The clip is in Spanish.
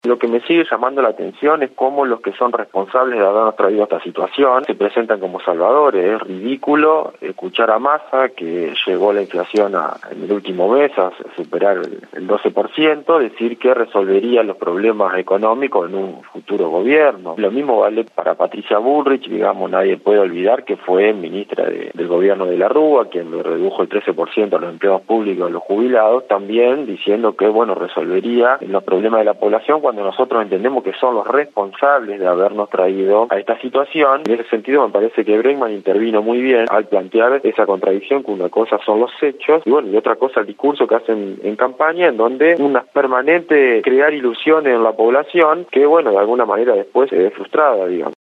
Lo que me sigue llamando la atención es cómo los que son responsables de habernos traído a esta situación se presentan como salvadores. Es ridículo escuchar a Massa, que llegó la inflación en el último mes a superar el 12%, decir que resolvería los problemas económicos en un futuro gobierno. Lo mismo vale para Patricia Bullrich, digamos, nadie puede olvidar que fue ministra del gobierno de la Rúa, quien le redujo el 13% a los empleados públicos y a los jubilados, también diciendo que, bueno, resolvería los problemas de la población cuando nosotros entendemos que son los responsables de habernos traído a esta situación. En ese sentido me parece que Bregman intervino muy bien al plantear esa contradicción, que una cosa son los hechos y bueno, y otra cosa el discurso que hacen en campaña, en donde una permanente crear ilusiones en la población que, bueno, de alguna manera después se ve frustrada, digamos.